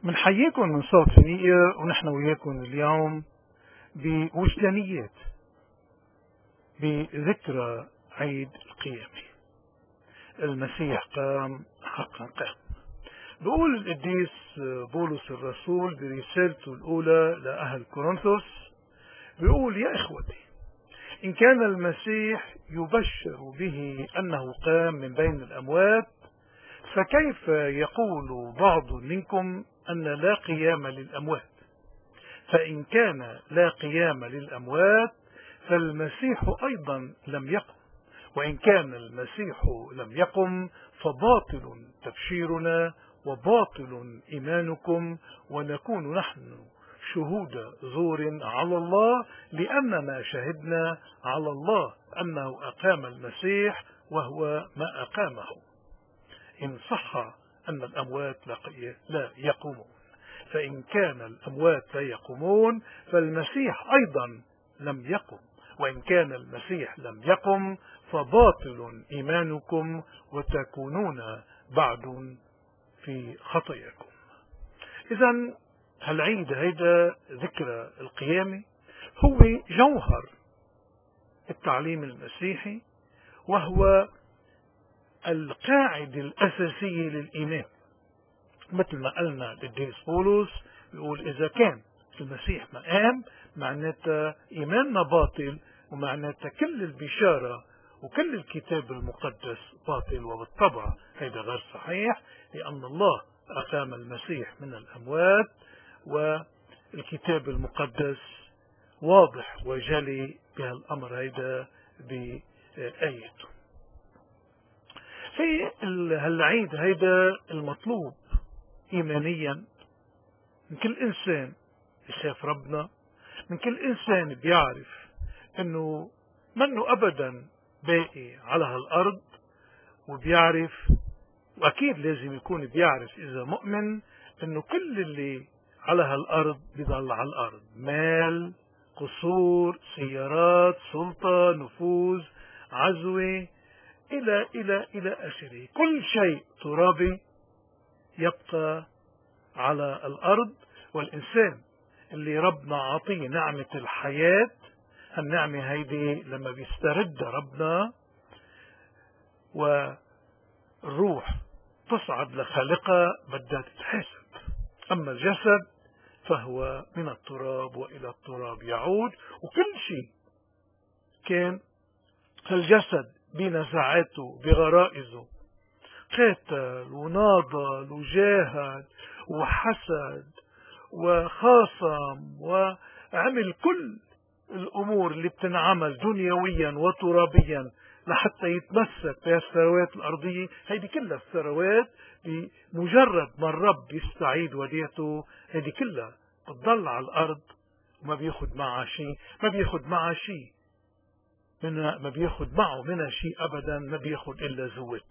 بنحييكم من صوت فينيقيا ونحن وياكم اليوم بوجدانيات بذكرى عيد القيامة. المسيح قام حقا قام. بيقول القديس بولس الرسول برسالته الأولى لأهل كورنثوس، بيقول: يا إخوتي، إن كان المسيح يبشر به أنه قام من بين الأموات، فكيف يقول بعض منكم أن لا قيام للأموات؟ فإن كان لا قيام للأموات فالمسيح أيضا لم يقم، وإن كان المسيح لم يقم فباطل تبشيرنا وباطل إيمانكم، ونكون نحن شهود زور على الله، لأننا شهدنا على الله أنه أقام المسيح وهو ما أقامه، إن صح أن الأموات لا يقومون. فإن كان الأموات لا يقومون فالمسيح أيضا لم يقم، وإن كان المسيح لم يقم فباطل إيمانكم وتكونون بعد في خطاياكم. إذن هالعيد هيدا ذكرى القيامة هو جوهر التعليم المسيحي، وهو القاعدة الأساسية للإيمان. مثل ما قلنا القديس بولس، يقول: إذا كان المسيح ما قام معناتها إيماننا باطل، ومعناتها كل البشارة وكل الكتاب المقدس باطل. وبالطبع هذا غير صحيح، لأن الله أقام المسيح من الأموات، والكتاب المقدس واضح وجلي بهالأمر هيدا بآيته. في هالعيد هيدا المطلوب إيمانيا من كل إنسان يخاف ربنا، من كل إنسان بيعرف أنه منه أبدا باقي على هالأرض، وبيعرف، وأكيد لازم يكون بيعرف إذا مؤمن، أنه كل اللي على هالأرض بيضل على الأرض: مال، قصور، سيارات، سلطة، نفوذ، عزوة، إلى آخره. كل شيء ترابي يبقى على الأرض. والإنسان اللي ربنا عطيه نعمة الحياة، النعمة هيدي لما بيسترد ربنا والروح تصعد لخالقها بدها تتحاسب. أما الجسد فهو من التراب وإلى التراب يعود. وكل شيء كان الجسد بنزعاته بغرائزه قاتل وناضل وجاهد وحسد وخاصم وعمل كل الأمور اللي بتنعمل دنيويا وترابيا لحتى يتمسك بالثروات الأرضية. هيدي كلها الثروات بمجرد ما الرب يستعيد وديته، هيدي كلها بتضل على الأرض وما بياخد معها شيء، ما بياخد معها شيء، ما بياخد معه منها شيء أبدا، ما بياخد إلا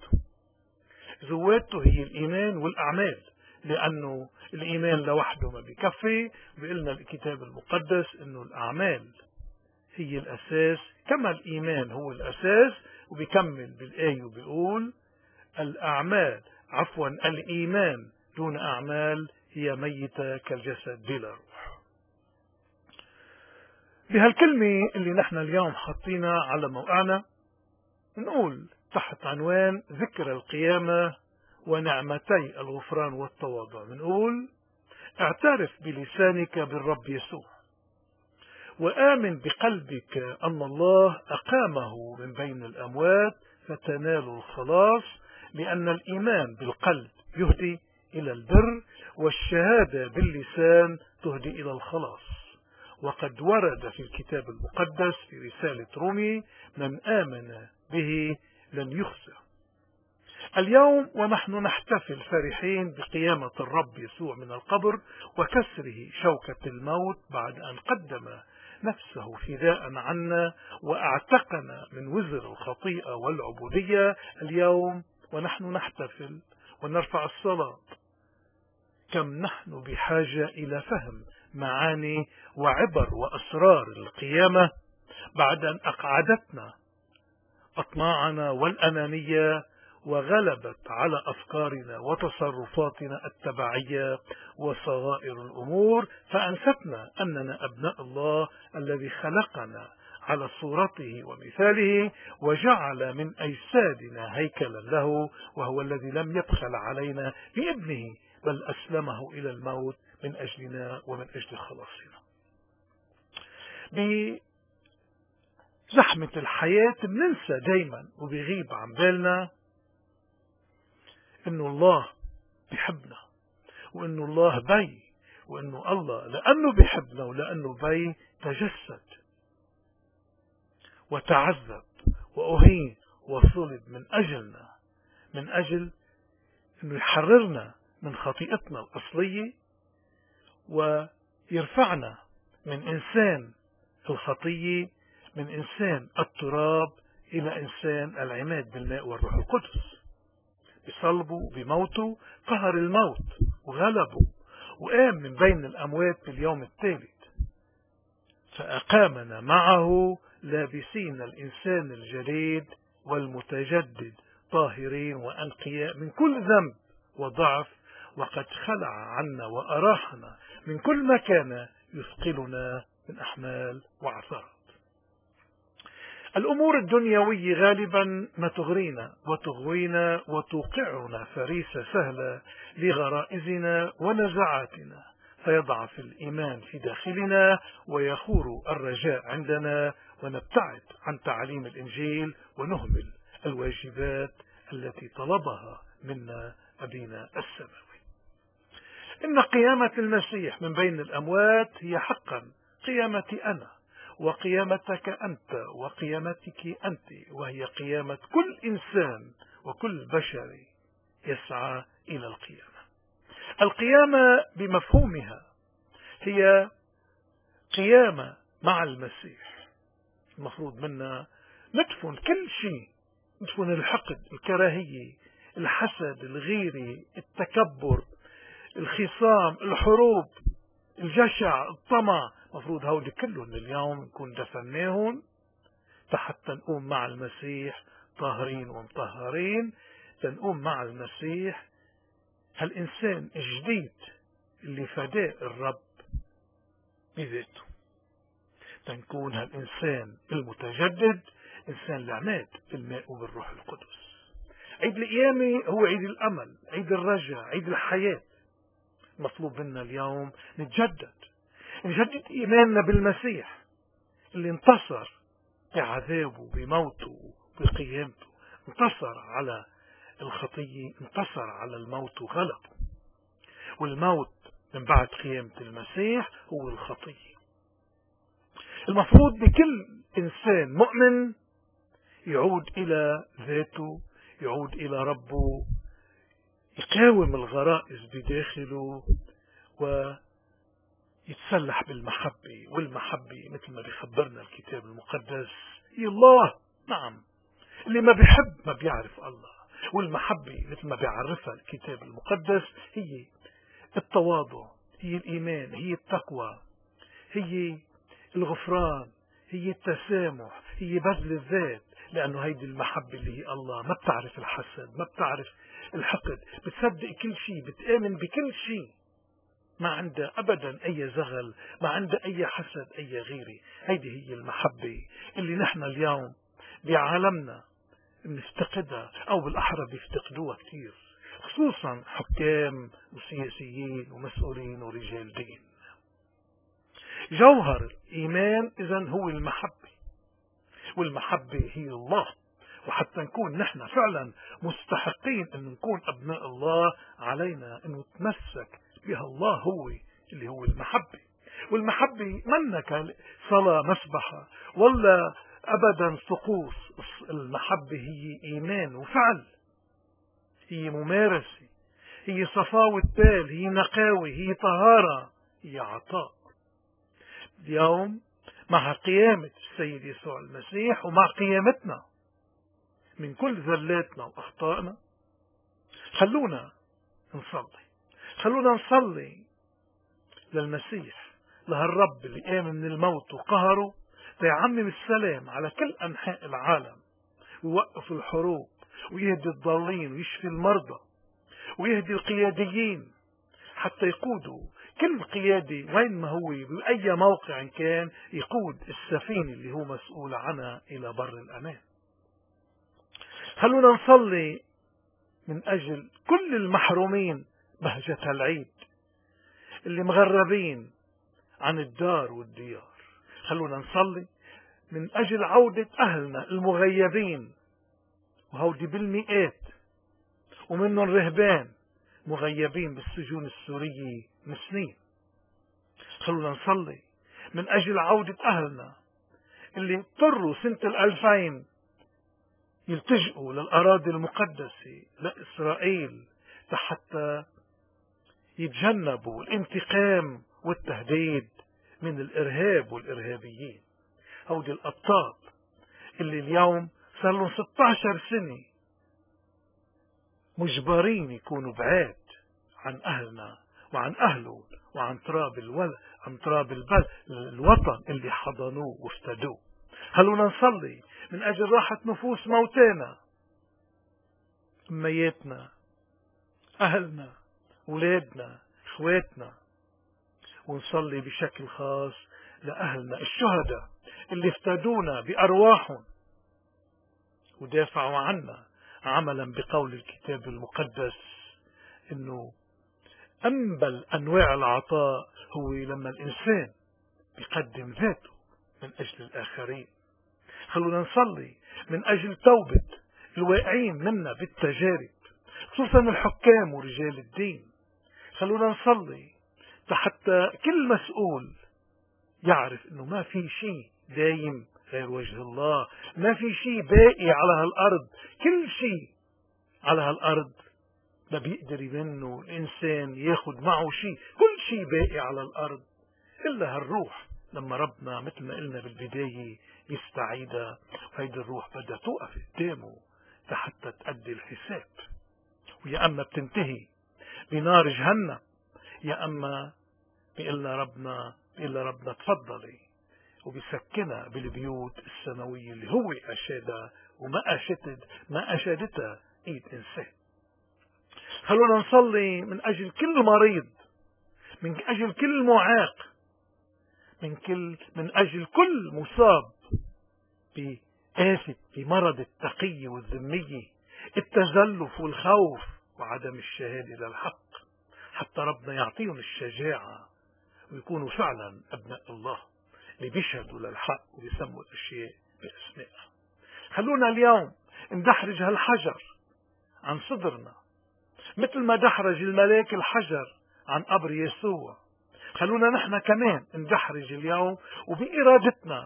زواته هي الإيمان والأعمال، لأنه الإيمان لوحده ما بيكفي. بيقولنا الكتاب المقدس أنه الأعمال هي الأساس كما الإيمان هو الأساس. وبيكمل بالآية وبيقول: الإيمان دون أعمال هي ميتة كالجسد بلا روح. بهالكلمة اللي نحن اليوم حطينا على موقعنا، نقول تحت عنوان ذكر القيامة ونعمتي الغفران والتواضع، نقول: اعترف بلسانك بالرب يسوع، وآمن بقلبك أن الله أقامه من بين الأموات فتنال الخلاص، لأن الإيمان بالقلب يهدي إلى البر، والشهادة باللسان تهدي إلى الخلاص. وقد ورد في الكتاب المقدس في رسالة رومي: من آمن به لن يخزى. اليوم ونحن نحتفل فرحين بقيامة الرب يسوع من القبر وكسره شوكة الموت، بعد أن قدم نفسه فداء عنا وأعتقنا من وزر الخطيئة والعبودية. اليوم ونحن نحتفل ونرفع الصلاة، كم نحن بحاجة إلى فهم معاني وعبر وأسرار القيامة بعد أن أقعدتنا أطماعنا والأنانية وغلبت على أفكارنا وتصرفاتنا التبعية وصغائر الأمور، فأنستنا أننا أبناء الله الذي خلقنا على صورته ومثاله وجعل من أجسادنا هيكلا له، وهو الذي لم يبخل علينا بابنه بل أسلمه إلى الموت من أجلنا ومن أجل خلاصنا. بزحمة الحياة بننسى دايما وبيغيب عن بالنا إنه الله بيحبنا، وإنه الله بي، وإنه الله لأنه بيحبنا ولأنه بي تجسد وتعذب وأهين وصلب من أجلنا، من أجل أنه يحررنا من خطيئتنا الأصلية ويرفعنا من إنسان الخطية، من إنسان التراب إلى إنسان العماد بالماء والروح القدس. بصلبه بموته قهر الموت وغلبه وقام من بين الأموات باليوم الثالث، فأقامنا معه لابسين الإنسان الجديد والمتجدد طاهرين وأنقياء من كل ذنب وضعف، وقد خلع عنا وأراحنا من كل ما كان يثقلنا من أحمال وعثرات. الأمور الدنيوية غالبا ما تغرينا وتغوينا وتوقعنا فريسة سهلة لغرائزنا ونزعاتنا، فيضعف الإيمان في داخلنا ويخور الرجاء عندنا، ونبتعد عن تعاليم الإنجيل ونهمل الواجبات التي طلبها منا أبينا السماوي. إن قيامة المسيح من بين الأموات هي حقا قيامتي أنا وقيامتك أنت وقيامتك أنت، وهي قيامة كل إنسان وكل بشر يسعى إلى القيامة. القيامة بمفهومها هي قيامة مع المسيح. المفروض منا ندفن كل شيء، ندفن الحقد، الكراهية، الحسد، الغيرة، التكبر، الخصام، الحروب، الجشع، الطمع. مفروض هؤلاء كلهم اليوم نكون دفناهم حتى نقوم مع المسيح طاهرين ومطهرين، تنقوم مع المسيح هالإنسان الجديد اللي فداه الرب بذاته، تنكون هالإنسان المتجدد إنسان العماد بالماء وبالروح القدس. عيد القيامة هو عيد الأمل، عيد الرجاء، عيد الحياة. مطلوب منا اليوم نجدد إيماننا بالمسيح اللي انتصر بعذابه بموته بقيامته، انتصر على الخطية، انتصر على الموت وغلبه. والموت من بعد قيامة المسيح هو الخطية. المفروض بكل إنسان مؤمن يعود إلى ذاته، يعود إلى ربه، يقاوم الغرائز بداخله ويتسلح بالمحبة. والمحبة مثل ما بيخبرنا الكتاب المقدس هي الله، نعم، اللي ما بيحب ما بيعرف الله. والمحبة مثل ما بيعرفها الكتاب المقدس هي التواضع، هي الإيمان، هي التقوى، هي الغفران، هي التسامح، هي بذل الذات. لأنه هيدي المحبة اللي هي الله ما بتعرف الحسد، ما بتعرف الحقد، بتصدق كل شيء، بتآمن بكل شيء، ما عندها أبدا أي زغل، ما عندها أي حسد أي غيره. هيدي هي المحبة اللي نحن اليوم بعالمنا بنفتقدها، أو بالأحرى بيفتقدوها كثير، خصوصا حكام وسياسيين ومسؤولين ورجال دين. جوهر الإيمان إذن هو المحبة، والمحبة هي الله. وحتى نكون نحن فعلا مستحقين أن نكون أبناء الله، علينا أن نتمسك بها الله هو اللي هو المحبة. والمحبة منك صلاة مسبحة ولا أبدا طقوس. المحبة هي إيمان وفعل، هي ممارسة، هي صفاوة بال، هي نقاوة، هي طهارة، هي عطاء. اليوم مع قيامة السيد يسوع المسيح ومع قيامتنا من كل ذلاتنا وأخطائنا، خلونا نصلي للمسيح، لهالرب اللي قام من الموت وقهره، فيعمم السلام على كل أنحاء العالم، ويوقف الحروب ويهدي الضالين ويشفي المرضى ويهدي القياديين حتى يقودوا كل قيادي وين ما هو بأي موقع كان يقود السفينة اللي هو مسؤول عنها إلى بر الأمان. خلونا نصلي من أجل كل المحرومين بهجة العيد اللي مغربين عن الدار والديار. خلونا نصلي من أجل عودة أهلنا المغيبين، وهودي بالمئات ومنهم رهبان مغيبين بالسجون السورية من سنين. خلونا نصلي من أجل عودة أهلنا اللي اضطروا سنة 2000 يلتجئوا للأراضي المقدسة لإسرائيل حتى يتجنبوا الانتقام والتهديد من الإرهاب والإرهابيين. هودي الأبطال اللي اليوم صار لهم 16 سنة مجبرين يكونوا بعاد عن أهلنا وعن أهله وعن تراب الوطن اللي حضنوه وافتدوه. خلونا نصلي من أجل راحة نفوس موتانا، أمياتنا، أهلنا، أولادنا، إخواتنا، ونصلي بشكل خاص لأهلنا الشهداء اللي افتدونا بأرواحهم ودافعوا عنا عملا بقول الكتاب المقدس إنه أنبل أنواع العطاء هو لما الإنسان يقدم ذاته من أجل الآخرين. خلونا نصلي من أجل توبة الواقعين منا بالتجارب، خصوصا الحكام ورجال الدين. خلونا نصلي حتى كل مسؤول يعرف أنه ما في شيء دايم غير وجه الله، ما في شيء باقي على هالأرض، كل شيء على هالأرض ما بيقدر منه الإنسان ياخد معه شيء، كل شيء باقي على الأرض إلا هالروح. لما ربنا مثل ما قلنا بالبداية يستعيدها، وهيدي الروح بدها توقف قدامه حتى تأدي الحساب، ويا أما بتنتهي بنار جهنم يا أما بيقول ربنا تفضلي وبيسكنها بالبيوت السماوية اللي هو أشادها وما أشادتها إيد إنسان. خلونا نصلي من أجل كل مريض، من أجل كل معاق، من أجل كل مصاب بآفة بمرض التقية والذمية، التزلف والخوف وعدم الشهادة للحق، حتى ربنا يعطيهم الشجاعة ويكونوا فعلا أبناء الله اللي بيشهدوا للحق وبيسموا الأشياء بأسمائها. خلونا اليوم ندحرج هالحجر عن صدرنا مثل ما دحرج الملاك الحجر عن قبر يسوع. خلونا نحن كمان ندحرج اليوم وبإرادتنا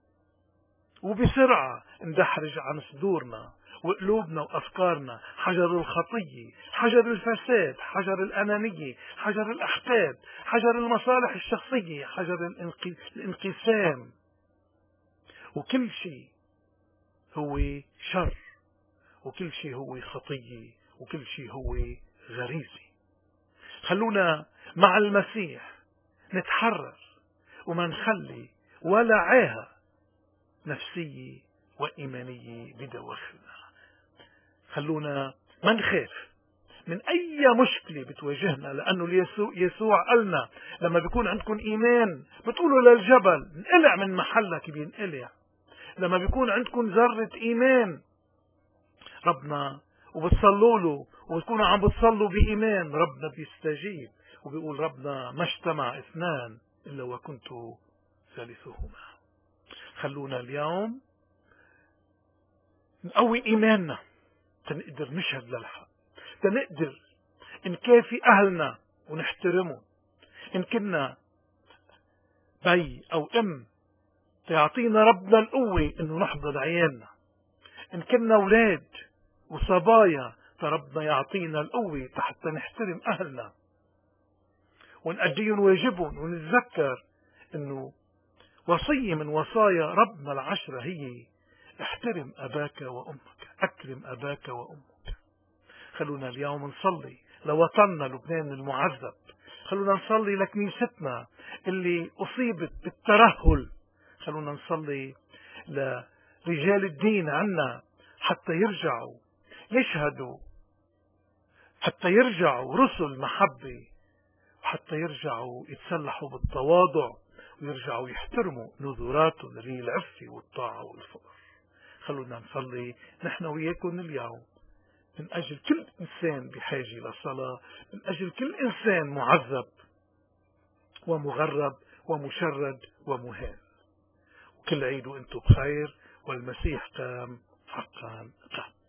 وبسرعة ندحرج عن صدورنا وقلوبنا وأفكارنا حجر الخطية، حجر الفساد، حجر الأنانية، حجر الأحقاد، حجر المصالح الشخصية، حجر الانقسام، وكل شيء هو شر، وكل شيء هو خطية، وكل شيء هو غريزة. خلونا مع المسيح نتحرر وما نخلي ولا عاهة نفسية وإيمانية بدواخلنا. خلونا ما نخاف من أي مشكلة بتواجهنا، لأنه يسوع قالنا لما بيكون عندكم إيمان بتقولوا للجبل انقلع من محلك بينقلع. لما بيكون عندكم ذرة إيمان ربنا وبتصلوا له وبتكونوا عم بتصلوا بإيمان ربنا بيستجيب، وبيقول ربنا ما اجتمع اثنان إلا وكنت ثالثهما. خلونا اليوم نقوي إيماننا تنقدر نشهد للحق، تنقدر نكافي أهلنا ونحترمهم، إن كنا بي أو أم تعطينا ربنا القوة إنه نحضن عيالنا، إن كنا أولاد وصبايا فربنا يعطينا القوة حتى نحترم أهلنا ونأديهم واجبهم، ونتذكر إنه وصية من وصايا ربنا 10 هي احترم أباك وأمك، أكرم أباك وأمك. خلونا اليوم نصلي لوطننا لبنان المعذب، خلونا نصلي لكنيستنا اللي أصيبت بالترهل، خلونا نصلي لرجال الدين عنا حتى يرجعوا يشهدوا، حتى يرجعوا رسل محبة، وحتى يرجعوا يتسلحوا بالتواضع، ويرجعوا يحترموا نذوراتهم اللي هي العفة والطاعة والفقر. خلونا نصلي نحن وياكم اليوم من أجل كل إنسان بحاجة لصلاة، من أجل كل إنسان معذب ومغرب ومشرد ومهان. كل عيد وأنتم بخير، والمسيح قام حقا قام.